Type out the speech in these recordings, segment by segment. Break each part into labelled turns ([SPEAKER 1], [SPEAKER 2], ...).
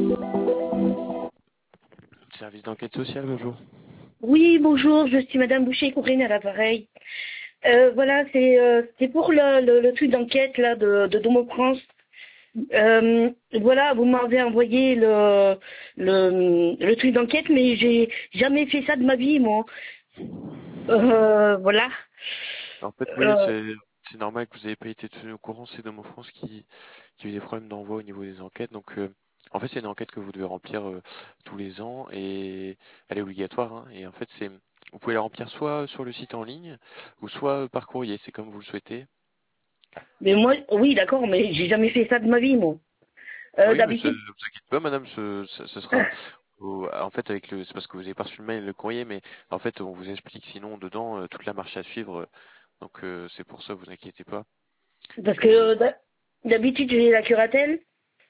[SPEAKER 1] Service d'enquête sociale, bonjour.
[SPEAKER 2] Oui, bonjour, je suis Madame Boucher-Courine à l'appareil. Voilà, c'est pour le truc d'enquête là de Domo France. Voilà, vous m'avez envoyé le truc d'enquête, mais j'ai jamais fait ça de ma vie, moi. Voilà.
[SPEAKER 1] En fait, oui,
[SPEAKER 2] Euh,
[SPEAKER 1] c'est normal que vous n'ayez pas été tenu au courant, c'est Domo France qui a eu des problèmes d'envoi au niveau des enquêtes. Donc, en fait, c'est une enquête que vous devez remplir tous les ans et elle est obligatoire, hein. Et en fait, vous pouvez la remplir soit sur le site en ligne ou soit par courrier, c'est comme vous le souhaitez.
[SPEAKER 2] mais moi, oui, d'accord, mais j'ai jamais fait ça de ma vie, moi.
[SPEAKER 1] Oui, mais ne
[SPEAKER 2] D'habitude,
[SPEAKER 1] vous inquiétez pas, madame, ce sera en fait c'est parce que vous avez pas reçu le mail, et le courrier, mais en fait, on vous explique sinon dedans toute la marche à suivre. Donc, c'est pour ça, vous inquiétez pas.
[SPEAKER 2] parce que
[SPEAKER 1] Et
[SPEAKER 2] d'habitude j'ai la curatelle.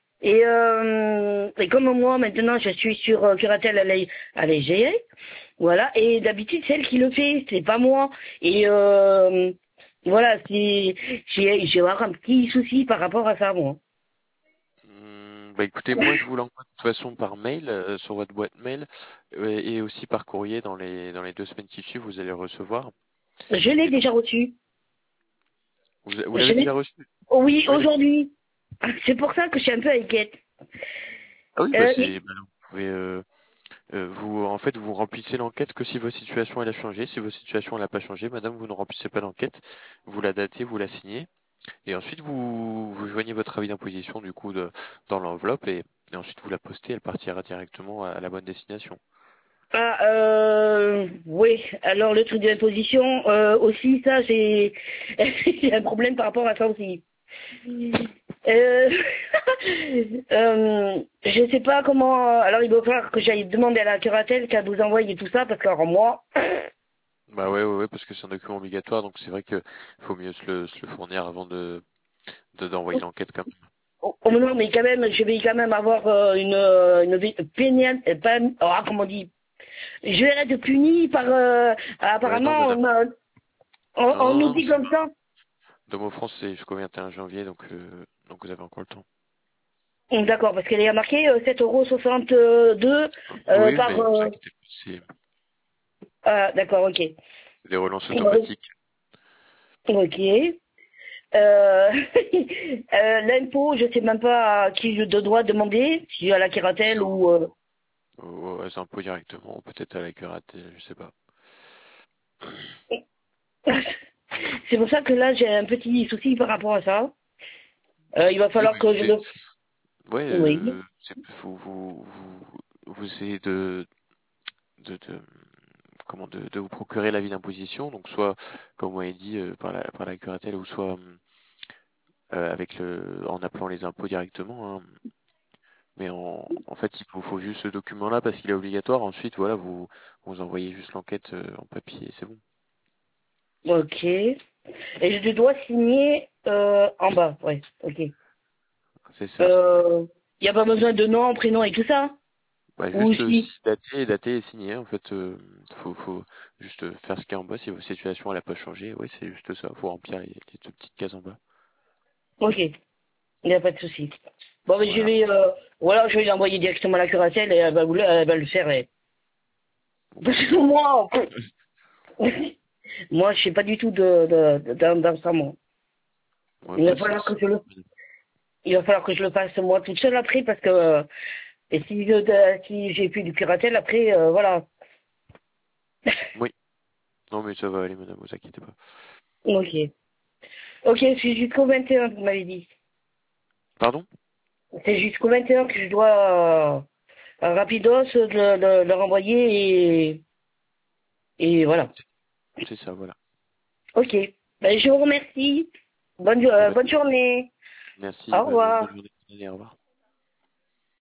[SPEAKER 2] Et comme moi maintenant je suis sur curatelle à l'EGA, voilà, et d'habitude c'est elle qui le fait, c'est pas moi. Et voilà, j'ai avoir un petit souci par rapport à ça, moi.
[SPEAKER 1] Bah écoutez, moi je vous l'envoie de toute façon par mail, sur votre boîte mail, et aussi par courrier dans les 2 semaines qui suivent, vous allez le recevoir.
[SPEAKER 2] Je l'ai
[SPEAKER 1] Et donc,
[SPEAKER 2] déjà reçu.
[SPEAKER 1] vous
[SPEAKER 2] Je
[SPEAKER 1] l'avez
[SPEAKER 2] l'ai.
[SPEAKER 1] déjà reçu?
[SPEAKER 2] Oui,
[SPEAKER 1] Oui, d'accord.
[SPEAKER 2] aujourd'hui. C'est pour ça que je suis un peu inquiète.
[SPEAKER 1] Ah oui,
[SPEAKER 2] Euh, et-
[SPEAKER 1] vous pouvez, en fait, vous remplissez l'enquête que si votre situation elle a changé. Si votre situation elle n'a pas changé, madame, vous ne remplissez pas l'enquête. Vous la datez, vous la signez, et ensuite vous joignez votre avis d'imposition du coup dans l'enveloppe et ensuite vous la postez, elle partira directement à la bonne destination.
[SPEAKER 2] oui, alors le truc de l'imposition, aussi, ça, j'ai un problème par rapport à ça aussi. Euh, je sais pas comment. Alors il va falloir que j'aille demander à la curatelle qu'elle vous envoie et tout ça, parce que alors moi,
[SPEAKER 1] Bah ouais, ouais, ouais, parce que c'est un document obligatoire, donc c'est vrai que faut mieux se le fournir avant d'envoyer l'enquête quand même.
[SPEAKER 2] oh, non, mais quand même, je vais quand même avoir pénible, pas, comment on dit, je vais être punie par,
[SPEAKER 1] Ouais, non,
[SPEAKER 2] apparemment,
[SPEAKER 1] madame.
[SPEAKER 2] on
[SPEAKER 1] Non,
[SPEAKER 2] nous
[SPEAKER 1] non,
[SPEAKER 2] dit
[SPEAKER 1] c'est
[SPEAKER 2] comme ça.
[SPEAKER 1] pas. Domo France, c'est jusqu'au 21 janvier, donc vous avez encore le temps.
[SPEAKER 2] D'accord, parce qu'elle est marqué 7,62 €
[SPEAKER 1] Oui,
[SPEAKER 2] par.
[SPEAKER 1] mais vous inquiétez pas,
[SPEAKER 2] Ah, d'accord, ok.
[SPEAKER 1] c'est des relances automatiques.
[SPEAKER 2] Ok. L'impôt, je sais même pas à qui je dois demander, si à la curatelle
[SPEAKER 1] C'est
[SPEAKER 2] ou.
[SPEAKER 1] aux impôts directement, peut-être à la curatelle, je sais pas.
[SPEAKER 2] C'est pour ça que là j'ai un petit souci par rapport à ça. Il va
[SPEAKER 1] Oui,
[SPEAKER 2] falloir
[SPEAKER 1] mais
[SPEAKER 2] que je
[SPEAKER 1] écoutez,
[SPEAKER 2] le.
[SPEAKER 1] ouais,
[SPEAKER 2] Oui.
[SPEAKER 1] vous essayez de comment de vous procurer l'avis d'imposition, donc soit, comme vous m'avez dit, par la curatelle, ou soit en appelant les impôts directement, hein. Mais en fait, il vous faut juste ce document-là parce qu'il est obligatoire. Ensuite, voilà, vous envoyez juste l'enquête en papier et c'est bon.
[SPEAKER 2] Ok. Et je dois signer en bas, ouais. Ok.
[SPEAKER 1] C'est ça.
[SPEAKER 2] Il n'y a pas besoin de nom, prénom et tout ça.
[SPEAKER 1] Bah,
[SPEAKER 2] Ou
[SPEAKER 1] juste
[SPEAKER 2] si.
[SPEAKER 1] dater et signer. En fait, faut juste faire ce qu'il y a en bas. Si votre situation elle a pas changé, oui, c'est juste ça. Faut remplir les deux petites cases en bas.
[SPEAKER 2] Ok. Il n'y a pas de souci. Bon, mais je
[SPEAKER 1] Voilà.
[SPEAKER 2] vais. Voilà, je vais l'envoyer directement à la curatelle et elle va le faire. Parce que moi, moi, je sais pas du tout dans ça, moi.
[SPEAKER 1] Ouais,
[SPEAKER 2] Il
[SPEAKER 1] pas
[SPEAKER 2] va
[SPEAKER 1] de
[SPEAKER 2] falloir que
[SPEAKER 1] stress.
[SPEAKER 2] il va falloir que je le fasse moi toute seule après parce que et si j'ai plus du curatelle après, voilà.
[SPEAKER 1] Oui. Non, mais ça va aller, madame, vous inquiétez pas.
[SPEAKER 2] Ok. Ok, c'est jusqu'au 21, vous m'avez dit.
[SPEAKER 1] Pardon?
[SPEAKER 2] C'est jusqu'au 21 que je dois rapidos le renvoyer et voilà.
[SPEAKER 1] C'est ça, voilà.
[SPEAKER 2] Ok. Ben, je vous remercie.
[SPEAKER 1] Eh ben,
[SPEAKER 2] Bonne journée.
[SPEAKER 1] merci,
[SPEAKER 2] Au
[SPEAKER 1] bonne
[SPEAKER 2] revoir.
[SPEAKER 1] journée. Allez, au revoir.